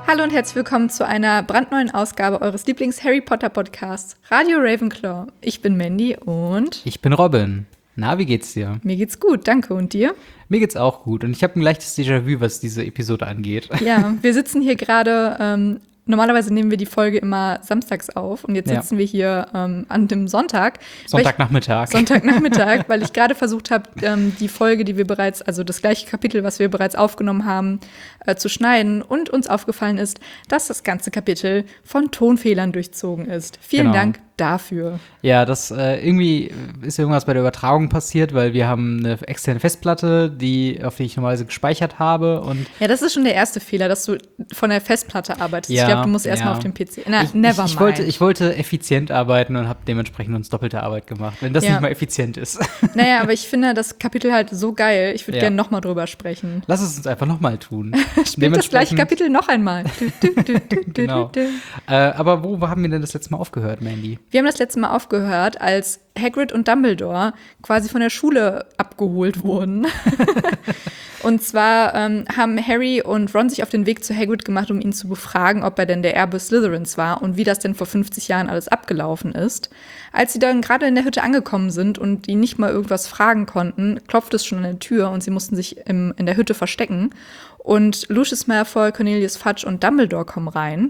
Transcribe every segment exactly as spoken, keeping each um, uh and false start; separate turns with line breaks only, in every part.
Hallo und herzlich willkommen zu einer brandneuen Ausgabe eures Lieblings-Harry Potter-Podcasts, Radio Ravenclaw. Ich bin Mandy und
ich bin Robin. Na, wie geht's dir?
Mir geht's gut, danke. Und dir?
Mir geht's auch gut. Und ich habe ein leichtes Déjà-vu, was diese Episode angeht.
Ja, wir sitzen hier gerade, ähm, normalerweise nehmen wir die Folge immer samstags auf. Und jetzt sitzen ja. wir hier ähm, an dem Sonntag.
Sonntagnachmittag.
Sonntagnachmittag, weil ich gerade versucht habe, ähm, die Folge, die wir bereits, also das gleiche Kapitel, was wir bereits aufgenommen haben, äh, zu schneiden. Und uns aufgefallen ist, dass das ganze Kapitel von Tonfehlern durchzogen ist. Vielen
genau.
Dank dafür.
Ja, das äh, irgendwie ist irgendwas bei der Übertragung passiert, weil wir haben eine externe Festplatte, die, auf die ich normalerweise gespeichert habe. Und
ja, das ist schon der erste Fehler, dass du von der Festplatte arbeitest.
Ja,
ich glaube, du musst erstmal
ja.
auf dem P C. Na,
ich,
never
ich, ich,
mind.
wollte, ich wollte effizient arbeiten und habe dementsprechend uns doppelte Arbeit gemacht, wenn das
ja.
nicht mal effizient ist.
Naja, aber ich finde das Kapitel halt so geil. Ich würde
ja.
gerne nochmal drüber sprechen.
Lass es uns einfach nochmal tun.
Spielt das gleiche Kapitel noch einmal.
Genau. Äh, aber wo haben wir denn das letzte Mal aufgehört, Mandy?
Wir haben das letzte Mal aufgehört, als Hagrid und Dumbledore quasi von der Schule abgeholt wurden. Und zwar ähm, haben Harry und Ron sich auf den Weg zu Hagrid gemacht, um ihn zu befragen, ob er denn der Erbe Slytherins war und wie das denn vor fünfzig Jahren alles abgelaufen ist. Als sie dann gerade in der Hütte angekommen sind und ihn nicht mal irgendwas fragen konnten, klopft es schon an der Tür und sie mussten sich im, in der Hütte verstecken. Und Lucius Malfoy, Cornelius Fudge und Dumbledore kommen rein.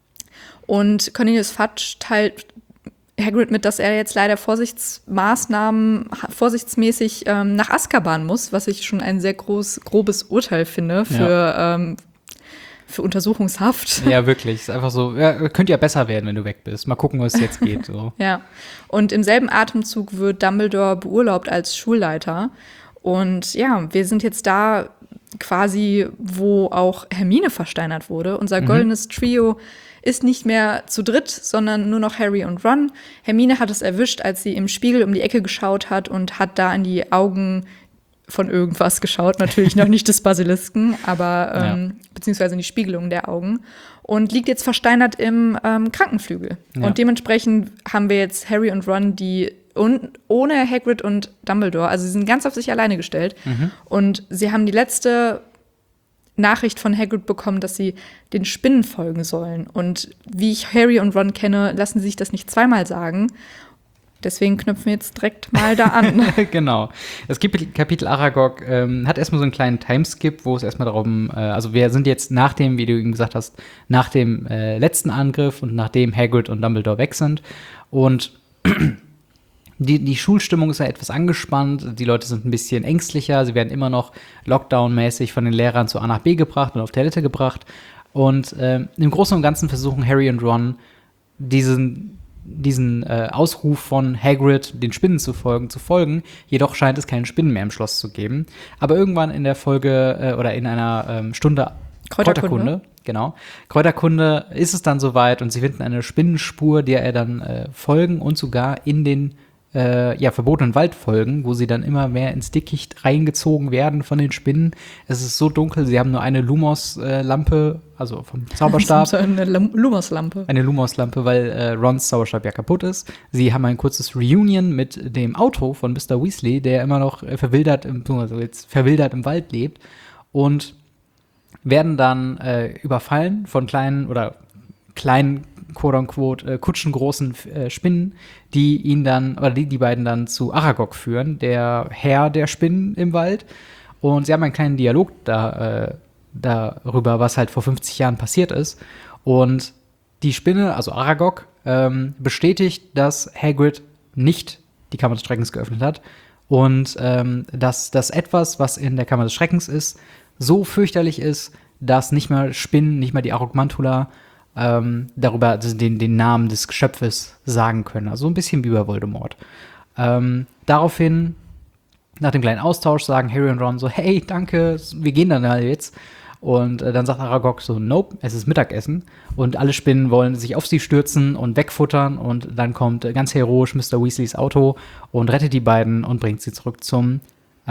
Und Cornelius Fudge teilt Hagrid mit, dass er jetzt leider Vorsichtsmaßnahmen, vorsichtsmäßig ähm, nach Azkaban muss, was ich schon ein sehr groß, grobes Urteil finde für, ja. ähm, für Untersuchungshaft.
Ja, wirklich. Ist einfach so, ja, könnte ja besser werden, wenn du weg bist. Mal gucken, was jetzt geht. So.
Ja. Und im selben Atemzug wird Dumbledore beurlaubt als Schulleiter. Und ja, wir sind jetzt da quasi, wo auch Hermine versteinert wurde. Unser mhm. goldenes Trio ist nicht mehr zu dritt, sondern nur noch Harry und Ron. Hermine hat es erwischt, als sie im Spiegel um die Ecke geschaut hat und hat da in die Augen von irgendwas geschaut. Natürlich noch nicht des Basilisken, aber ähm, ja. beziehungsweise in die Spiegelung der Augen. Und liegt jetzt versteinert im ähm, Krankenflügel. Ja. Und dementsprechend haben wir jetzt Harry und Ron, die un- ohne Hagrid und Dumbledore, also sie sind ganz auf sich alleine gestellt. Mhm. Und sie haben die letzte Nachricht von Hagrid bekommen, dass sie den Spinnen folgen sollen. Und wie ich Harry und Ron kenne, lassen sie sich das nicht zweimal sagen. Deswegen knüpfen wir jetzt direkt mal da an.
Genau. Das Kapitel Aragog ähm, hat erstmal so einen kleinen Timeskip, wo es erstmal darum, äh, also wir sind jetzt nach dem, wie du eben gesagt hast, nach dem äh, letzten Angriff und nachdem Hagrid und Dumbledore weg sind. Und Die, die Schulstimmung ist ja etwas angespannt, die Leute sind ein bisschen ängstlicher, sie werden immer noch Lockdown-mäßig von den Lehrern zu A nach B gebracht und auf Toilette gebracht. Und äh, im Großen und Ganzen versuchen Harry und Ron, diesen, diesen äh, Ausruf von Hagrid, den Spinnen zu folgen, zu folgen. Jedoch scheint es keine Spinnen mehr im Schloss zu geben. Aber irgendwann in der Folge äh, oder in einer ähm, Stunde
Kräuterkunde.
Kräuterkunde, genau. Kräuterkunde ist es dann soweit und sie finden eine Spinnenspur, der er dann äh, folgen und sogar in den Äh, ja, verbotenen Wald folgen, wo sie dann immer mehr ins Dickicht reingezogen werden von den Spinnen. Es ist so dunkel, sie haben nur eine Lumos-Lampe, äh, also vom Zauberstab.
eine Lumos-Lampe.
Eine Lumos-Lampe, weil äh, Rons Zauberstab ja kaputt ist. Sie haben ein kurzes Reunion mit dem Auto von Mister Weasley, der immer noch äh, verwildert, im, also jetzt verwildert im Wald lebt. Und werden dann äh, überfallen von kleinen oder kleinen quote-unquote, äh, kutschengroßen äh, Spinnen, die ihn dann, oder die, die beiden dann zu Aragog führen, der Herr der Spinnen im Wald. Und sie haben einen kleinen Dialog da, äh, darüber, was halt vor fünfzig Jahren passiert ist. Und die Spinne, also Aragog, ähm, bestätigt, dass Hagrid nicht die Kammer des Schreckens geöffnet hat. Und ähm, dass das etwas, was in der Kammer des Schreckens ist, so fürchterlich ist, dass nicht mal Spinnen, nicht mal die Arogmantula Ähm, darüber also den, den Namen des Geschöpfes sagen können. Also ein bisschen wie bei Voldemort. Ähm, daraufhin, nach dem kleinen Austausch, sagen Harry und Ron so, hey, danke, wir gehen dann halt jetzt. Und äh, dann sagt Aragog so, nope, es ist Mittagessen. Und alle Spinnen wollen sich auf sie stürzen und wegfuttern. Und dann kommt äh, ganz heroisch Mister Weasleys Auto und rettet die beiden und bringt sie zurück zum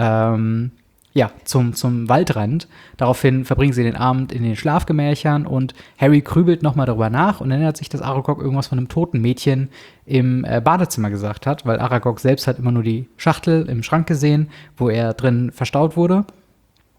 ähm, Ja, zum, zum Waldrand. Daraufhin verbringen sie den Abend in den Schlafgemächern und Harry grübelt nochmal darüber nach und erinnert sich, dass Aragog irgendwas von einem toten Mädchen im äh, Badezimmer gesagt hat, weil Aragog selbst hat immer nur die Schachtel im Schrank gesehen, wo er drin verstaut wurde.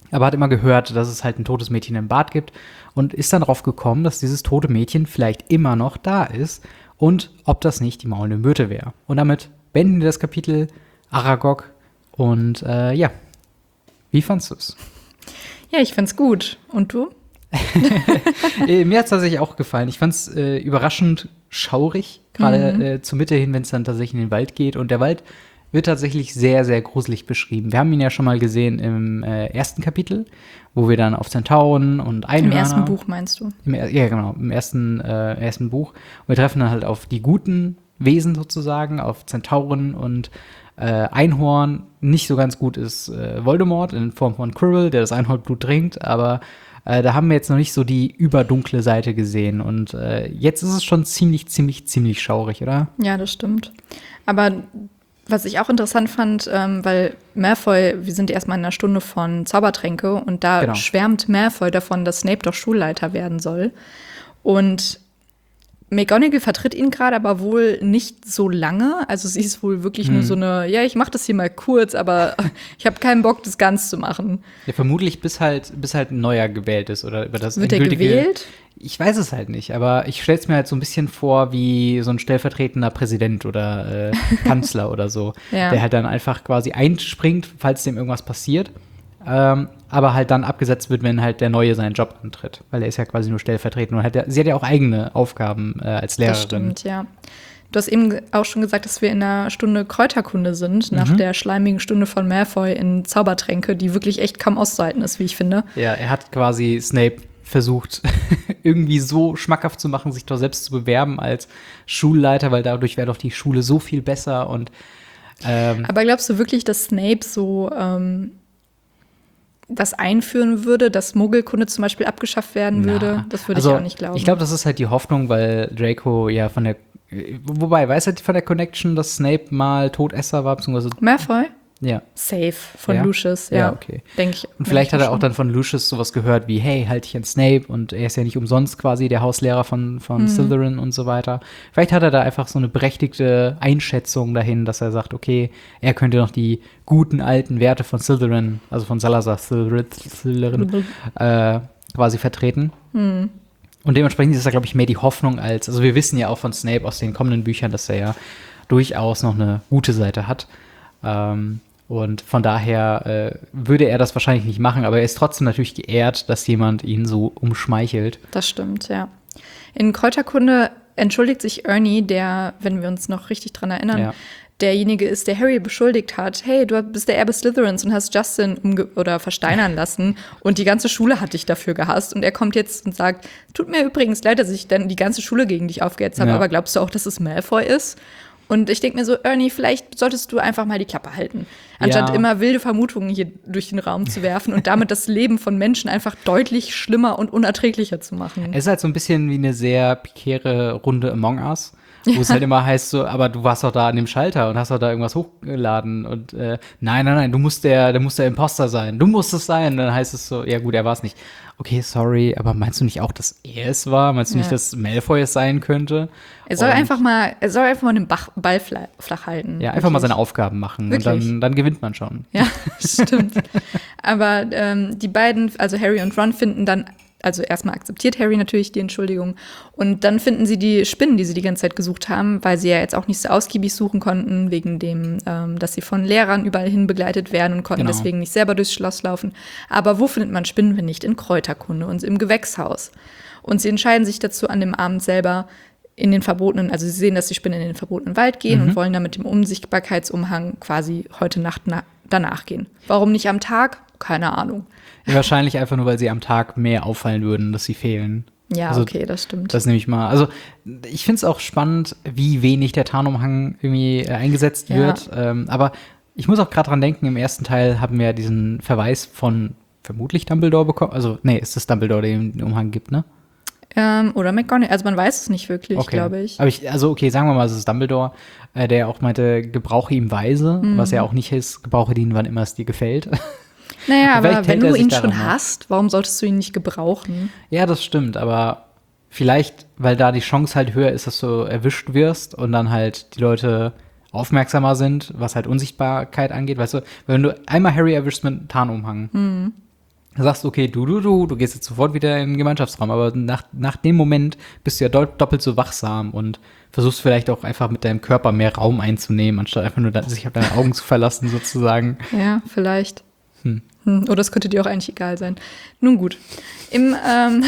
aber hat immer gehört, dass es halt ein totes Mädchen im Bad gibt und ist dann drauf gekommen, dass dieses tote Mädchen vielleicht immer noch da ist und ob das nicht die maulende Myrte wäre. Und damit beenden wir das Kapitel Aragog und äh, ja, wie fandst du es?
Ja, ich fand's gut. Und du?
Mir hat es tatsächlich auch gefallen. Ich fand es äh, überraschend schaurig, gerade mhm. äh, zur Mitte hin, wenn es dann tatsächlich in den Wald geht. Und der Wald wird tatsächlich sehr, sehr gruselig beschrieben. Wir haben ihn ja schon mal gesehen im äh, ersten Kapitel, wo wir dann auf Zentauren und Einhörner.
Im ersten Buch meinst du?
Im, ja, genau, im ersten, äh, ersten Buch. Und wir treffen dann halt auf die guten Wesen sozusagen, auf Zentauren und äh, Einhorn. Nicht so ganz gut ist äh, Voldemort in Form von Quirrell, der das Einhornblut trinkt, aber Äh, da haben wir jetzt noch nicht so die überdunkle Seite gesehen. Und äh, jetzt ist es schon ziemlich, ziemlich, ziemlich schaurig, oder?
Ja, das stimmt. Aber was ich auch interessant fand, ähm, weil Malfoy, wir sind erstmal in einer Stunde von Zaubertränke und da genau. schwärmt Malfoy davon, dass Snape doch Schulleiter werden soll. Und McGonagall vertritt ihn gerade, aber wohl nicht so lange. Also sie ist wohl wirklich hm. nur so eine, ja, ich mach das hier mal kurz, aber ich habe keinen Bock, das ganz zu machen.
Ja, vermutlich bis halt, bis halt ein neuer gewählt ist oder über das
Wird er gewählt?
Ich weiß es halt nicht, aber ich stelle es mir halt so ein bisschen vor wie so ein stellvertretender Präsident oder äh, Kanzler oder so, ja. der halt dann einfach quasi einspringt, falls dem irgendwas passiert. Ähm, aber halt dann abgesetzt wird, wenn halt der Neue seinen Job antritt. Weil er ist ja quasi nur stellvertretend und hat ja, sie hat ja auch eigene Aufgaben äh, als Lehrerin.
Das stimmt, ja. Du hast eben auch schon gesagt, dass wir in einer Stunde Kräuterkunde sind, nach mhm. der schleimigen Stunde von Malfoy in Zaubertränke, die wirklich echt kaum auszuhalten ist, wie ich finde.
Ja, er hat quasi Snape versucht, irgendwie so schmackhaft zu machen, sich doch selbst zu bewerben als Schulleiter, weil dadurch wäre doch die Schule so viel besser. Und ähm,
aber glaubst du wirklich, dass Snape so ähm, das einführen würde, dass Muggelkunde zum Beispiel abgeschafft werden
na,
würde? Das würde
also,
ich auch nicht glauben.
Ich glaube, das ist halt die Hoffnung, weil Draco ja von der Wobei, weiß er von der Connection, dass Snape mal Todesser war, beziehungsweise
Malfoy?
Ja.
Safe von
ja?
Lucius, ja.
Ja, okay.
Denke ich.
Und vielleicht hat er auch dann von Lucius sowas gehört wie, hey, halt dich an Snape und er ist ja nicht umsonst quasi der Hauslehrer von, von mhm. Slytherin und so weiter. Vielleicht hat er da einfach so eine berechtigte Einschätzung dahin, dass er sagt, okay, er könnte noch die guten alten Werte von Slytherin, also von Salazar Slytherin, Slytherin mhm. äh, quasi vertreten.
Mhm.
Und dementsprechend ist da, glaube ich, mehr die Hoffnung als, also wir wissen ja auch von Snape aus den kommenden Büchern, dass er ja durchaus noch eine gute Seite hat. Ähm, und von daher äh, würde er das wahrscheinlich nicht machen, aber er ist trotzdem natürlich geehrt, dass jemand ihn so umschmeichelt.
Das stimmt, ja. In Kräuterkunde entschuldigt sich Ernie, der, wenn wir uns noch richtig dran erinnern, ja. derjenige ist, der Harry beschuldigt hat, hey, du bist der Erbe Slytherins und hast Justin umge- oder versteinern lassen und die ganze Schule hat dich dafür gehasst. Und er kommt jetzt und sagt, tut mir übrigens leid, dass ich dann die ganze Schule gegen dich aufgehetzt habe, ja. aber glaubst du auch, dass es Malfoy ist? Und ich denke mir so, Ernie, vielleicht solltest du einfach mal die Klappe halten, anstatt ja. immer wilde Vermutungen hier durch den Raum zu werfen und damit das Leben von Menschen einfach deutlich schlimmer und unerträglicher zu machen.
Es ist halt so ein bisschen wie eine sehr prekäre Runde Among Us, wo ja. es halt immer heißt so, aber du warst doch da an dem Schalter und hast doch da irgendwas hochgeladen und äh, nein, nein, nein, du musst der, der muss der Imposter sein, du musst es sein. Und dann heißt es so, ja gut, er war es nicht. Okay, sorry, aber meinst du nicht auch, dass er es war? Meinst du ja. nicht, dass Malfoy es sein könnte?
Er soll
und
einfach mal, er soll einfach mal den Bach, Ball flach, flach halten.
Ja, einfach wirklich. mal seine Aufgaben machen wirklich? und dann, dann gewinnt man schon.
Ja, stimmt. Aber ähm, die beiden, also Harry und Ron, finden dann, also erstmal akzeptiert Harry natürlich die Entschuldigung und dann finden sie die Spinnen, die sie die ganze Zeit gesucht haben, weil sie ja jetzt auch nicht so ausgiebig suchen konnten, wegen dem, ähm, dass sie von Lehrern überall hin begleitet werden und konnten genau. deswegen nicht selber durchs Schloss laufen. Aber wo findet man Spinnen, wenn nicht in Kräuterkunde und im Gewächshaus? Und sie entscheiden sich dazu an dem Abend selber in den verbotenen, also sie sehen, dass die Spinnen in den verbotenen Wald gehen mhm. und wollen dann mit dem Unsichtbarkeitsumhang quasi heute Nacht na- danach gehen. Warum nicht am Tag? Keine Ahnung.
Ja, wahrscheinlich einfach nur, weil sie am Tag mehr auffallen würden, dass sie fehlen.
Ja,
also,
okay, das stimmt.
Das nehme ich mal. Also ich finde es auch spannend, wie wenig der Tarnumhang irgendwie äh, eingesetzt ja. wird. Ähm, aber ich muss auch gerade dran denken, im ersten Teil haben wir diesen Verweis von vermutlich Dumbledore bekommen. Also, nee, ist das Dumbledore, der den Umhang gibt, ne?
Ähm, oder McGonagall. Also man weiß es nicht wirklich, okay. glaube ich.
Aber ich, also okay, sagen wir mal, es ist Dumbledore, äh, der auch meinte, gebrauche ihm weise, mhm. was ja auch nicht ist, gebrauche ihn, wann immer es dir gefällt.
Naja, aber wenn du ihn schon hast, warum solltest du ihn nicht gebrauchen?
Ja, das stimmt, aber vielleicht, weil da die Chance halt höher ist, dass du erwischt wirst und dann halt die Leute aufmerksamer sind, was halt Unsichtbarkeit angeht, weißt du, wenn du einmal Harry erwischst mit einem Tarnumhang,
mhm.
sagst, okay, du, du, du, du gehst jetzt sofort wieder in den Gemeinschaftsraum, aber nach, nach dem Moment bist du ja doppelt, doppelt so wachsam und versuchst vielleicht auch einfach mit deinem Körper mehr Raum einzunehmen, anstatt einfach nur sich auf deine Augen zu verlassen, sozusagen.
Ja, vielleicht. Hm. Hm. Oder es könnte dir auch eigentlich egal sein. Nun gut. Im, ähm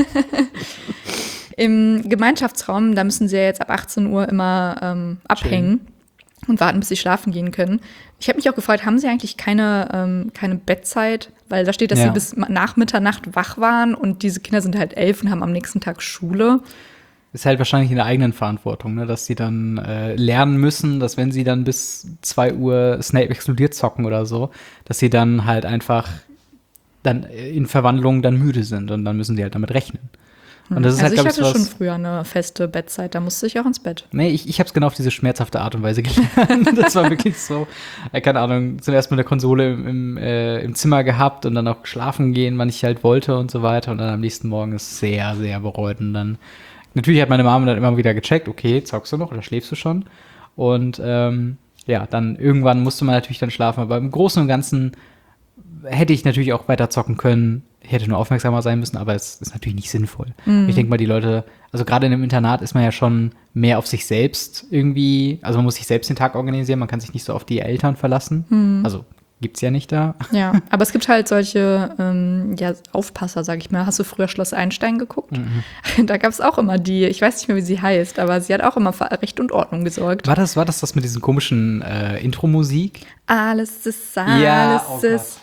Im Gemeinschaftsraum, da müssen sie ja jetzt ab achtzehn Uhr immer ähm, abhängen Schön. und warten, bis sie schlafen gehen können. Ich habe mich auch gefragt, haben sie eigentlich keine, ähm, keine Bettzeit? Weil da steht, dass ja. sie bis nach Mitternacht wach waren und diese Kinder sind halt elf und haben am nächsten Tag Schule.
Ist halt wahrscheinlich in der eigenen Verantwortung, ne? Dass sie dann äh, lernen müssen, dass wenn sie dann bis zwei Uhr Snape explodiert zocken oder so, dass sie dann halt einfach dann in Verwandlung dann müde sind und dann müssen sie halt damit rechnen. Und das ist
also
halt,
ich
ich,
hatte
was,
schon früher eine feste Bettzeit, da musste ich auch ins Bett.
Nee, ich, ich habe es genau auf diese schmerzhafte Art und Weise gelernt. Das war wirklich so, äh, keine Ahnung, zuerst mal eine Konsole im, im, äh, im Zimmer gehabt und dann auch schlafen gehen, wann ich halt wollte und so weiter. Und dann am nächsten Morgen ist sehr, sehr bereut. Und dann, natürlich hat meine Mama dann immer wieder gecheckt, okay, zockst du noch oder schläfst du schon? Und ähm, ja, dann irgendwann musste man natürlich dann schlafen. Aber im Großen und Ganzen hätte ich natürlich auch weiter zocken können. Ich hätte nur aufmerksamer sein müssen, aber es ist natürlich nicht sinnvoll. Mhm. Ich denke mal, die Leute, also gerade in einem Internat ist man ja schon mehr auf sich selbst irgendwie, also man muss sich selbst den Tag organisieren, man kann sich nicht so auf die Eltern verlassen. Mhm. Also gibt's ja nicht da.
Ja, aber es gibt halt solche ähm, ja, Aufpasser, sag ich mal. Hast du früher Schloss Einstein geguckt? Mhm. Da gab es auch immer die, ich weiß nicht mehr, wie sie heißt, aber sie hat auch immer für Recht und Ordnung gesorgt.
War das war das, das mit diesen komischen äh, Intro-Musik?
Alles ist, alles ja, oh ist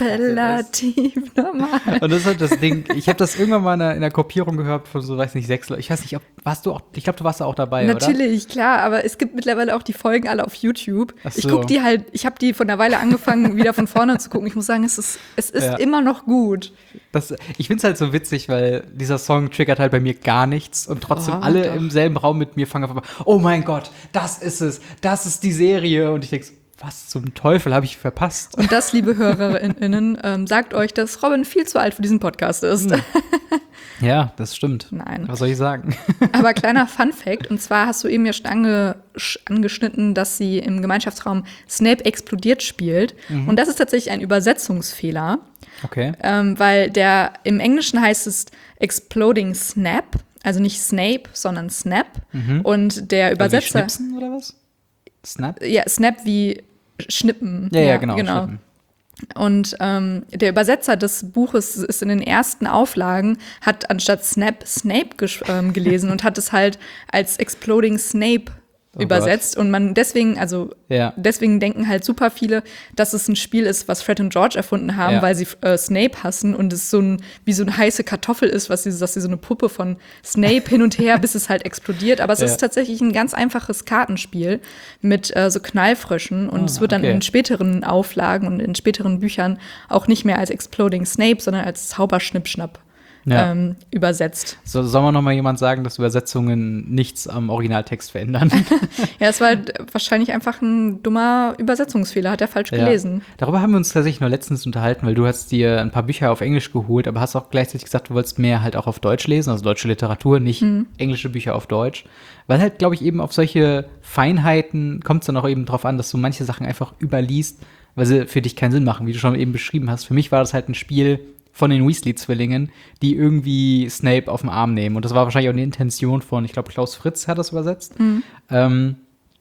relativ normal.
Und das ist halt das Ding, ich habe das irgendwann mal in der, in der Kopierung gehört von so, weiß nicht, sechs Leuten. Ich weiß nicht, ob, warst du auch, ich glaube, du warst da auch dabei,
Natürlich,
oder?
Natürlich, klar, aber es gibt mittlerweile auch die Folgen alle auf YouTube.
Ach so.
Ich gucke die halt, ich habe die von einer Weile angefangen, wieder von vorne zu gucken. Ich muss sagen, es ist, es ist ja. immer noch gut.
Das, ich finde es halt so witzig, weil dieser Song triggert halt bei mir gar nichts und trotzdem oh, alle doch. im selben Raum mit mir fangen auf einmal, oh mein Gott, das ist es, das ist die Serie. Und ich denke, was zum Teufel habe ich verpasst?
Und das, liebe HörerInnen, ähm, sagt euch, dass Robin viel zu alt für diesen Podcast ist.
Hm. Ja, das stimmt.
Nein.
Was soll ich sagen?
Aber kleiner Fun-Fact, und zwar hast du eben ja schon ange, angeschnitten, dass sie im Gemeinschaftsraum Snape explodiert spielt. Mhm. Und das ist tatsächlich ein Übersetzungsfehler.
Okay.
Ähm, weil der im Englischen heißt es Exploding Snap, also nicht Snape, sondern Snap. Mhm. Und der Übersetzer.
Also Schnipsen oder was? Snap?
Ja, Snap wie Schnippen.
Ja, ja, ja genau.
genau. Und ähm, der Übersetzer des Buches ist in den ersten Auflagen, hat anstatt Snap Snape gesch- ähm, gelesen und hat es halt als Exploding Snape oh übersetzt. Gott. Und man deswegen, also ja. deswegen denken halt super viele, dass es ein Spiel ist, was Fred und George erfunden haben, ja. weil sie äh, Snape hassen und es so ein, wie so eine heiße Kartoffel ist, was sie, dass sie so eine Puppe von Snape hin und her, bis es halt explodiert. Aber es ja. ist tatsächlich ein ganz einfaches Kartenspiel mit äh, so Knallfröschen und oh, es wird dann okay. in späteren Auflagen und in späteren Büchern auch nicht mehr als Exploding Snape, sondern als Zauberschnippschnapp Ja. Ähm, übersetzt.
So, soll man noch mal jemand sagen, dass Übersetzungen nichts am Originaltext verändern?
Ja, es war halt wahrscheinlich einfach ein dummer Übersetzungsfehler, hat er falsch ja. gelesen.
Darüber haben wir uns tatsächlich nur letztens unterhalten, weil du hast dir ein paar Bücher auf Englisch geholt, aber hast auch gleichzeitig gesagt, du wolltest mehr halt auch auf Deutsch lesen, also deutsche Literatur, nicht mhm. englische Bücher auf Deutsch. Weil halt, glaube ich, eben auf solche Feinheiten kommt es dann auch eben drauf an, dass du manche Sachen einfach überliest, weil sie für dich keinen Sinn machen, wie du schon eben beschrieben hast. Für mich war das halt ein Spiel von den Weasley-Zwillingen, die irgendwie Snape auf den Arm nehmen. Und das war wahrscheinlich auch eine Intention von, ich glaube, Klaus Fritz hat das übersetzt, mhm. ähm,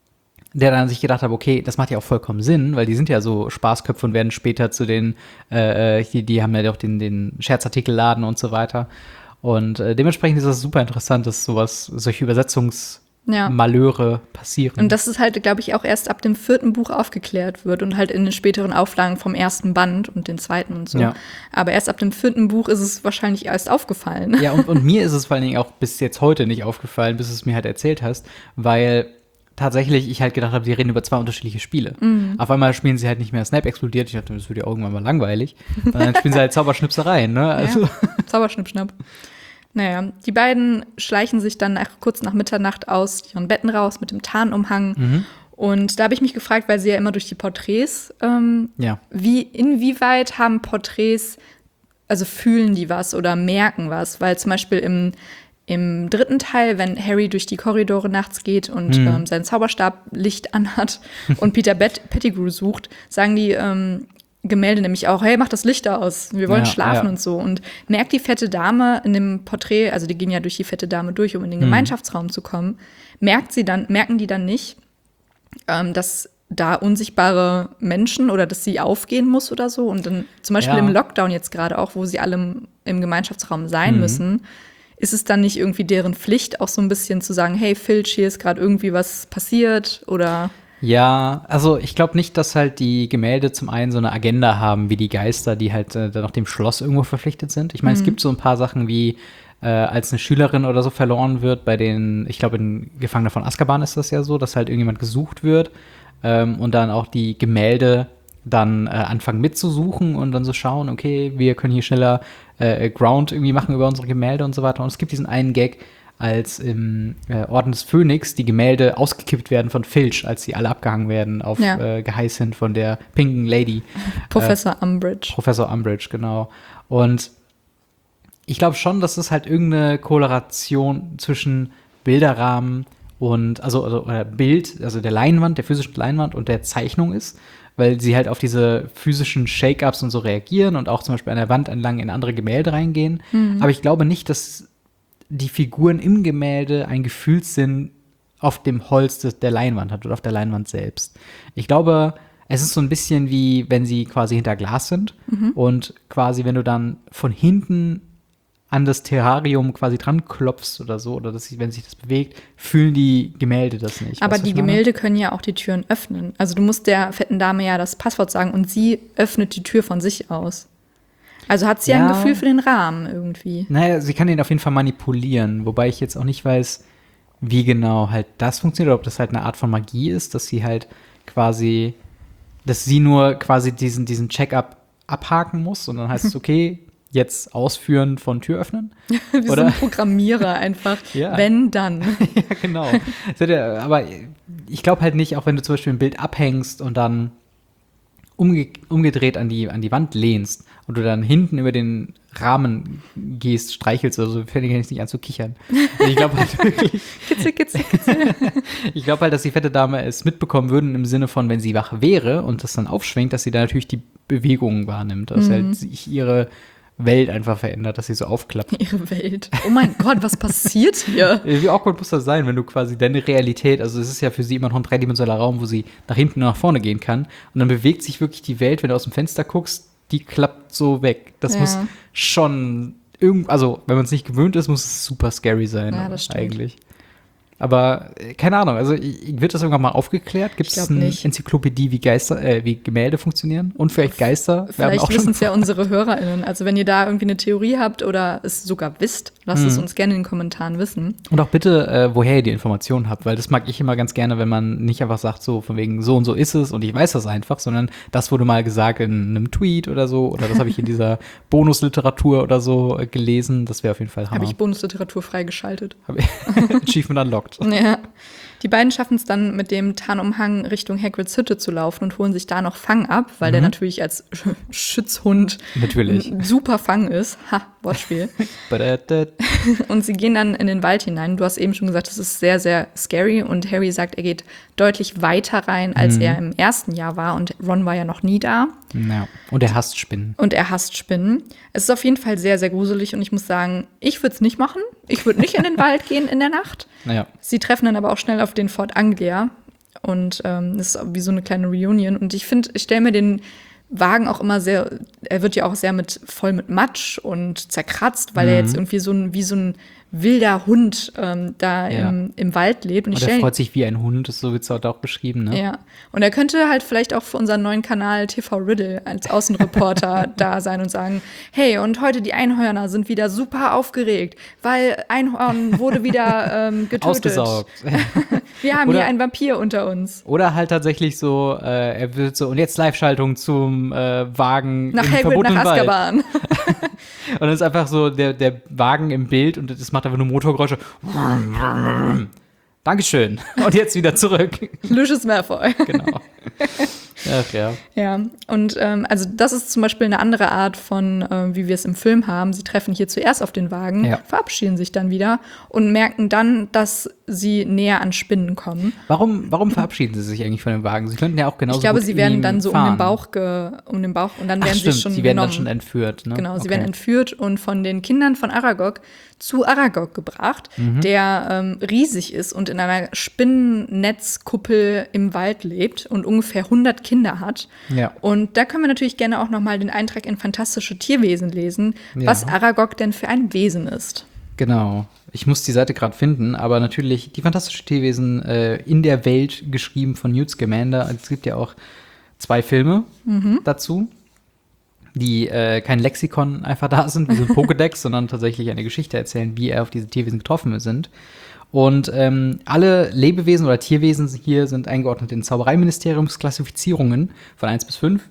der dann sich gedacht hat, okay, das macht ja auch vollkommen Sinn, weil die sind ja so Spaßköpfe und werden später zu den, äh, die, die haben ja auch den, den Scherzartikelladen und so weiter. Und äh, dementsprechend ist das super interessant, dass sowas, solche Übersetzungs- Ja. Malheure passieren.
Und dass es halt, glaube ich, auch erst ab dem vierten Buch aufgeklärt wird und halt in den späteren Auflagen vom ersten Band und den zweiten und so. Ja. Aber erst ab dem vierten Buch ist es wahrscheinlich erst aufgefallen.
Ja, und, und mir ist es vor allen Dingen auch bis jetzt heute nicht aufgefallen, bis du es mir halt erzählt hast, weil tatsächlich ich halt gedacht habe, die reden über zwei unterschiedliche Spiele. Mhm. Auf einmal spielen sie halt nicht mehr Snape explodiert. Ich dachte, das wird ja irgendwann mal langweilig. Und dann spielen sie halt Zauberschnipsereien, ne? Also.
Ja, Zauberschnippschnapp. Naja, die beiden schleichen sich dann nach, kurz nach Mitternacht aus ihren Betten raus mit dem Tarnumhang. Mhm. Und da habe ich mich gefragt, weil sie ja immer durch die Porträts, ähm,
ja.
wie, inwieweit haben Porträts, also fühlen die was oder merken was? Weil zum Beispiel im, im dritten Teil, wenn Harry durch die Korridore nachts geht und mhm. ähm, sein Zauberstab Licht anhat und Peter Bet- Pettigrew sucht, sagen die, ähm, Gemälde nämlich auch, hey, mach das Licht aus, wir wollen
Ja,
schlafen
ja.
und so. Und merkt die fette Dame in dem Porträt, also die gehen ja durch die fette Dame durch, um in den
Mhm.
Gemeinschaftsraum zu kommen, merkt sie dann, merken die dann nicht, ähm, dass da unsichtbare Menschen oder dass sie aufgehen muss oder so. Und dann zum Beispiel
Ja.
im Lockdown jetzt gerade auch, wo sie alle im, im Gemeinschaftsraum sein
Mhm.
müssen, ist es dann nicht irgendwie deren Pflicht, auch so ein bisschen zu sagen, hey Filch, hier ist gerade irgendwie was passiert oder
Ja, also ich glaube nicht, dass halt die Gemälde zum einen so eine Agenda haben wie die Geister, die halt äh, dann nach dem Schloss irgendwo verpflichtet sind. Ich meine, es gibt so ein paar Sachen wie, äh, als eine Schülerin oder so verloren wird, bei den, ich glaube, in Gefangene von Azkaban ist das ja so, dass halt irgendjemand gesucht wird ähm, und dann auch die Gemälde dann äh, anfangen mitzusuchen und dann so schauen, okay, wir können hier schneller äh, Ground irgendwie machen über unsere Gemälde und so weiter. Und es gibt diesen einen Gag, als im äh, Orden des Phönix die Gemälde ausgekippt werden von Filch, als sie alle abgehangen werden auf
Ja.
äh, Geheiß hin von der pinken Lady.
Professor Umbridge.
Professor Umbridge, genau. Und ich glaube schon, dass es halt irgendeine Korrelation zwischen Bilderrahmen und, also, also oder Bild, also der Leinwand, der physischen Leinwand und der Zeichnung ist, weil sie halt auf diese physischen Shake-ups und so reagieren und auch zum Beispiel an der Wand entlang in andere Gemälde reingehen. Aber ich glaube nicht, dass die Figuren im Gemälde einen Gefühlssinn auf dem Holz des, der Leinwand hat oder auf der Leinwand selbst. Ich glaube, es ist so ein bisschen wie, wenn sie quasi hinter Glas sind und quasi, wenn du dann von hinten an das Terrarium quasi dran klopfst oder so, oder dass sie, wenn sich das bewegt, fühlen die Gemälde das nicht.
Aber
Weißt du,
die
was ich meine?
Gemälde können ja auch die Türen öffnen. Also du musst der fetten Dame ja das Passwort sagen und sie öffnet die Tür von sich aus. Also hat sie ja ein
Ja.
Gefühl für den Rahmen irgendwie.
Naja, sie kann den auf jeden Fall manipulieren, wobei ich jetzt auch nicht weiß, wie genau halt das funktioniert, oder ob das halt eine Art von Magie ist, dass sie halt quasi, dass sie nur quasi diesen, diesen Check-up abhaken muss und dann heißt es, okay, jetzt Ausführen von Tür öffnen.
Wie so
Oder?
ein Programmierer einfach.
Ja.
Wenn, dann.
Ja, genau. Das hat ja- Aber ich glaube halt nicht, auch wenn du zum Beispiel ein Bild abhängst und dann umge umgedreht an die, an die Wand lehnst und du dann hinten über den Rahmen gehst, streichelst oder so, fände ich jetzt nicht an zu kichern. Und ich glaube halt wirklich,
Kitzel, kitzel, kitzel.
ich glaube halt, dass die fette Dame es mitbekommen würden im Sinne von, wenn sie wach wäre und das dann aufschwenkt, dass sie da natürlich die Bewegungen wahrnimmt, dass halt sich ihre Welt einfach verändert, dass sie so aufklappt.
Ihre Welt. Oh mein Gott, was passiert hier?
Wie awkward muss das sein, wenn du quasi deine Realität, also es ist ja für sie immer noch ein dreidimensionaler Raum, wo sie nach hinten und nach vorne gehen kann und dann bewegt sich wirklich die Welt, wenn du aus dem Fenster guckst, die klappt so weg. Das
Ja.
muss schon irgend, also wenn man es nicht gewöhnt ist, muss es super scary sein.
Ja, das stimmt.
Eigentlich. Aber äh, keine Ahnung, also ich- wird das irgendwann mal aufgeklärt? Gibt
Ich
es
glaub
eine
nicht.
Enzyklopädie, wie Geister, äh, wie Gemälde funktionieren? Und vielleicht Geister? werden
Vielleicht
auch schon
wissen es ja unsere HörerInnen. Also wenn ihr da irgendwie eine Theorie habt oder es sogar wisst, lasst es uns gerne in den Kommentaren wissen.
Und auch bitte, äh, woher ihr die Informationen habt, weil das mag ich immer ganz gerne, wenn man nicht einfach sagt, so von wegen so und so ist es und ich weiß das einfach, sondern das wurde mal gesagt in einem Tweet oder so oder das habe ich in dieser Bonusliteratur oder so äh, gelesen. Das wäre auf jeden Fall Hammer.
Habe ich Bonusliteratur freigeschaltet.
Hab ich Achievement unlocked.
Ja. Die beiden schaffen es dann, mit dem Tarnumhang Richtung Hagrids Hütte zu laufen und holen sich da noch Fang ab, weil der natürlich als Sch- Schutzhund
Natürlich.
ein super Fang ist. Ha, Wortspiel.
Badadad.
Und sie gehen dann in den Wald hinein. Du hast eben schon gesagt, es ist sehr, sehr scary. Und Harry sagt, er geht deutlich weiter rein, als er im ersten Jahr war. Und Ron war ja noch nie da.
Ja. Und er hasst Spinnen.
Und er hasst Spinnen. Es ist auf jeden Fall sehr, sehr gruselig. Und ich muss sagen, ich würde es nicht machen. Ich würde nicht in den Wald gehen in der Nacht.
Naja.
Sie treffen dann aber auch schnell auf den Fort Anglia. Und ähm, das ist wie so eine kleine Reunion. Und ich finde, ich stelle mir den Wagen auch immer sehr, er wird ja auch sehr mit voll mit Matsch und zerkratzt, weil er jetzt irgendwie so ein, wie so ein wilder Hund ähm, da
Ja.
im, im Wald lebt. Und ich
Und er
stell,
freut sich wie ein Hund, das so wird es auch beschrieben, ne?
ja. Und er könnte halt vielleicht auch für unseren neuen Kanal T V Riddle als Außenreporter da sein und sagen, hey, und heute die Einhörner sind wieder super aufgeregt, weil Einhorn wurde wieder ähm, getötet.
Ausgesaugt.
Wir haben
Oder-
hier einen Vampir unter uns.
Oder halt tatsächlich so, äh, er wird so, und jetzt Live-Schaltung zum äh, Wagen
Nach
im
Hagrid,
verbotenen
nach
Wald.
Azkaban.
Und dann ist einfach so der, der Wagen im Bild und das macht einfach nur Motorgeräusche. Dankeschön. Und jetzt wieder zurück.
Lucius Malfoy.
Genau. Ach ja.
Ja, und ähm, also das ist zum Beispiel eine andere Art von, äh, wie wir es im Film haben. Sie treffen hier zuerst auf den Wagen,
Ja.
verabschieden sich dann wieder und merken dann, dass sie näher an Spinnen kommen.
Warum, warum verabschieden sie sich eigentlich von dem Wagen? Sie könnten ja auch genauso
Ich glaube,
gut
sie
in
werden
ihm
dann so
fahren.
um den Bauch, ge, um den Bauch und dann
Ach,
werden
stimmt,
sie schon
sie werden
genommen.
dann schon entführt. Ne?
Genau, sie
Okay.
werden entführt und von den Kindern von Aragog zu Aragog gebracht,
Mhm.
der ähm, riesig ist und in einer Spinnennetzkuppel im Wald lebt und ungefähr hundert Kinder hat.
Ja.
Und da können wir natürlich gerne auch noch mal den Eintrag in Fantastische Tierwesen lesen,
Ja.
was Aragog denn für ein Wesen ist.
Genau. Ich muss die Seite gerade finden, aber natürlich die fantastische Tierwesen äh, in der Welt, geschrieben von Newt Scamander. Es gibt ja auch zwei Filme
Mhm.
dazu, die äh, kein Lexikon einfach da sind, wie so ein Pokédex, sondern tatsächlich eine Geschichte erzählen, wie er auf diese Tierwesen getroffen sind. Und ähm, alle Lebewesen oder Tierwesen hier sind eingeordnet in Zaubereiministeriumsklassifizierungen von eins bis fünf.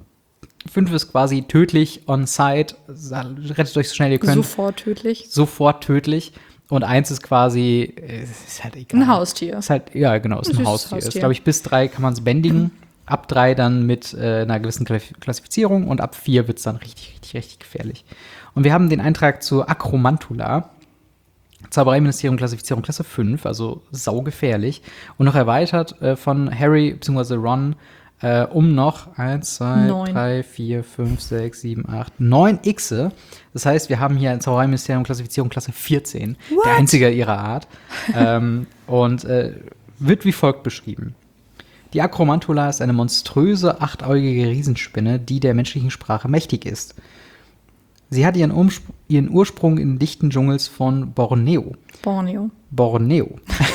fünf ist quasi tödlich, on-site, rettet euch so schnell ihr könnt.
Sofort tödlich.
Sofort tödlich. Und eins ist quasi, äh, ist halt egal.
Ein Haustier.
Ist halt, ja, genau, ist
Ein
ein
süßes
Haustier. Ist,
Haustier.
glaube ich, bis drei kann man es bändigen. Ab drei dann mit äh, einer gewissen Klassif- Klassifizierung und ab vier wird es dann richtig, richtig, richtig gefährlich. Und wir haben den Eintrag zur Akromantula. Zaubereiministerium Klassifizierung Klasse fünf, also saugefährlich. Und noch erweitert äh, von Harry bzw. Ron äh, um noch eins, zwei,
Neun.
drei, vier, fünf, sechs, sieben, acht, neun Xe. Das heißt, wir haben hier ein Zaubereiministerium Klassifizierung Klasse vierzehn.
What?
Der einzige ihrer Art. ähm, und äh, wird wie folgt beschrieben. Die Akromantula ist eine monströse, achtäugige Riesenspinne, die der menschlichen Sprache mächtig ist. Sie hat ihren, Umsp- ihren Ursprung in dichten Dschungels von Borneo.
Borneo.
Borneo.